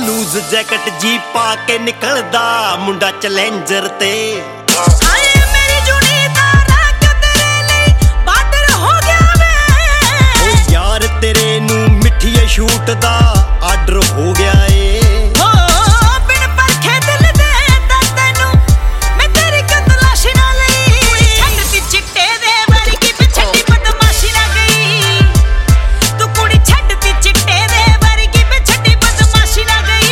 Loose jacket ਜੀ ਪਾ ਕੇ ਨਿਕਲਦਾ ਮੁੰਡਾ ਚੈਲੰਜਰ ਤੇ। ਆਏ ਮੇਰੀ ਜੁਣੀ ਦਾ ਰੰਗ ਤੇਰੇ ਲਈ ਬਾਦਰ ਹੋ ਗਿਆ ਵੇ। ਓ ਯਾਰ ਤੇਰੇ ਨੂੰ ਮਿੱਠੀਏ ਸ਼ੂਟ ਦਾ ਆਰਡਰ ਹੋ ਗਿਆ ਏ। ਬਿਨ ਪਰਖੇ ਦਿਲ ਦੇ ਤਾਂ ਤੈਨੂੰ ਮੈਂ ਤੇਰੀ ਕਤਲਾਸ਼ੀ ਨਾ ਲਈ। ਕੁੜੀ ਛੱਡਤੀ ਚਿੱਟੇ ਦੇ ਵਰਗੀ ਪਿਛੜੀ ਬਦਮਾਸ਼ੀ ਨਾ ਗਈ। ਤੂੰ ਕੁੜੀ ਛੱਡਤੀ ਚਿੱਟੇ ਦੇ ਵਰਗੀ ਪਿਛੜੀ ਬਦਮਾਸ਼ੀ ਨਾ ਗਈ।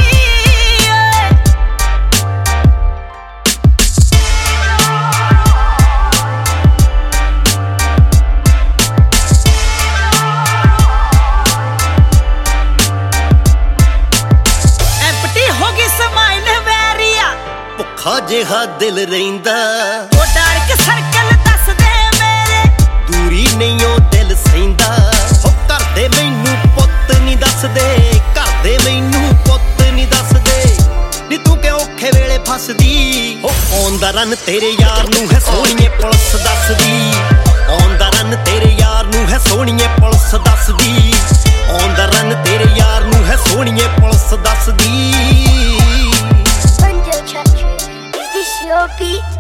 ਐਂਪਟੀ ਹੋ ਗਈ ਸਮਾਈਲ ਵੈਰੀਆ ਭੁੱਖਾ ਜਿਹਾ ਦਿਲ ਰਹਿੰਦਾ ਉਹ ਡਾਰਕ ਸਰਕਲ ਦੱਸ ਦੇ ਮੇਰੇ। ਦੂਰੀ ਨਹੀਂ ਉਹ ਦਿਲ ਸਹਿੰਦਾ। ਹੋ ਘਰ ਦੇ ਮੈਨੂੰ ਪੁੱਤ ਨਹੀਂ ਦੱਸਦੇ, ਘਰ ਦੇ ਮੈਨੂੰ ਪੁੱਤ ਨਹੀਂ ਦੱਸਦੇ। ਨੀ ਤੂੰ ਕਿ ਔਖੇ ਵੇਲੇ ਫਸਦੀ। ਹੋ ਔਨ ਦਾ ਰਨ ਤੇਰੇ ਯਾਰ ਨੂੰ ਹੈ ਸੋਹਣੀਏ ਪੁਲਿਸ ਦੱਸਦੀ। ਔਨ ਦਾ ਰਨ ਤੇਰੇ ਯਾਰ ਨੂੰ ਹੈ ਸੋਹਣੀਏ ਪੁਲਿਸ ਦੱਸਦੀ। ਔਨ ਦਾ ਰਨ ਤੇਰੇ ਯਾਰ ਨੂੰ ਹੈ ਸੋਹਣੀਏ ਪੁਲਿਸ ਦੱਸਦੀ। Thunder Chatter, is this your beat?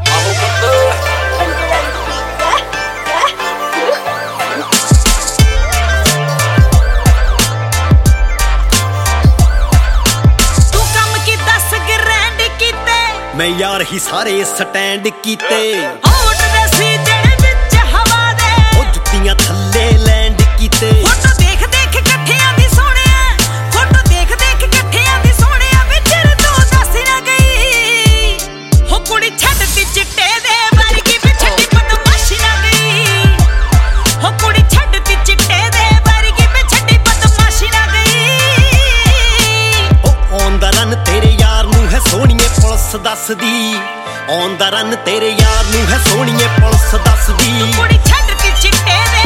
ਤੂੰ ਕੰਮ ਕੀ ਦੱਸ ਗ੍ਰੈਂਡ ਕੀਤੇ। ਮੈਂ ਯਾਰ ਹੀ ਸਾਰੇ ਸਟੈਂਡ ਕੀਤੇ। ਹੋਟ ਦੇ ਸੀ ਜਿਹੜੇ ਵਿੱਚ ਹਵਾ ਦੇ। ਉਹ ਜੁੱਤੀਆਂ ਥੱਲੇ ਲੈਂਡ ਕੀਤੇ। ਫੋਟੋ ਦੇਖ ਦੇਖ ਇਕੱਠਿਆਂ ਦੀ ਸੋਹਣਿਆ। ਫੋਟੋ ਦੇਖ ਦੇਖ ਇਕੱਠਿਆਂ ਦੀ ਸੋਹਣਿਆ ਵਿਚਰ ਤੂੰ ਦੱਸ ਨਾ ਗਈ। ਹੋ ਕੁੜੀ ਛੱਡਤੀ ਚਿੱਟੇ ਦੇ ਵਰਗੀ ਪਿਛੜੀ ਬਦਮਾਸ਼ੀ ਨਾ ਗਈ। ਹੋ ਕੁੜੀ ਛੱਡਤੀ ਚਿੱਟੇ ਦੇ ਵਰਗੀ ਪਿਛੜੀ ਬਦਮਾਸ਼ੀ ਨਾ ਗਈ। ਉਹ ਔਨ ਦਾ ਰਨ ਤੇਰੇ ਯਾਰ ਨੂੰ ਹੈ ਸੋਹਣੀਏ ਪੁਲਿਸ ਦੱਸਦੀ। ਔਨ ਦਾ ਰਨ ਤੇਰੇ ਯਾਰ ਨੂੰ ਹੈ ਸੋਹਣੀਏ ਪੁਲਿਸ ਦੱਸਦੀ। ਕੁੜੀ ਛੱਡਤੀ ਚਿੱਟੇ ਦੇ